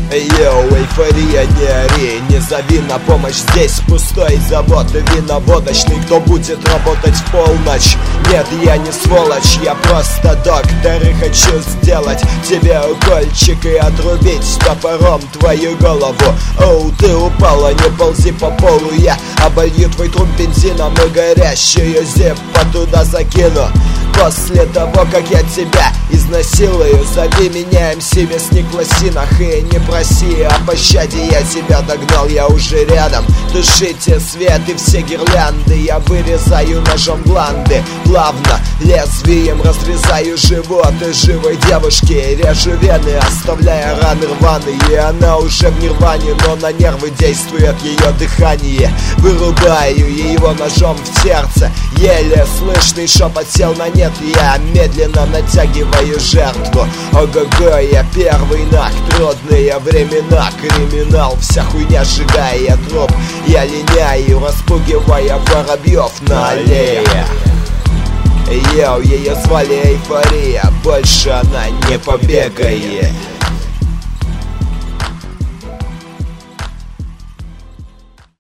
Йоу, эйфория, не ори, не зови на помощь. Здесь пустой завод и виноводочный. Кто будет работать в полночь? Нет, я не сволочь, я просто доктор и хочу сделать тебе укольчик и отрубить топором твою голову. Оу, ты упала, не ползи по полу, я оболью твой труп бензином и горящую зиппо туда закину. После того, как я тебя изнасилую, зови меня МС Мясник в лосинах и не проси о пощаде, я тебя догнал, я уже рядом. Тушите свет и все гирлянды, я вырезаю ножом гланды. Плавно лезвием разрезаю живот и живой девушки режу вены, оставляя раны рваные. И она уже в нирване, но на нервы действует ее дыхание. Вырубаю его ножом в сердце, еле слышный шепот сел на нет. Я медленно натягиваю жертву. Ого-го, я первый нах, трудные времена, криминал, вся хуйня сжигая труп. Я линяю, распугивая воробьев на аллее. Йоу, ее звали Эйфория, больше она не побегает.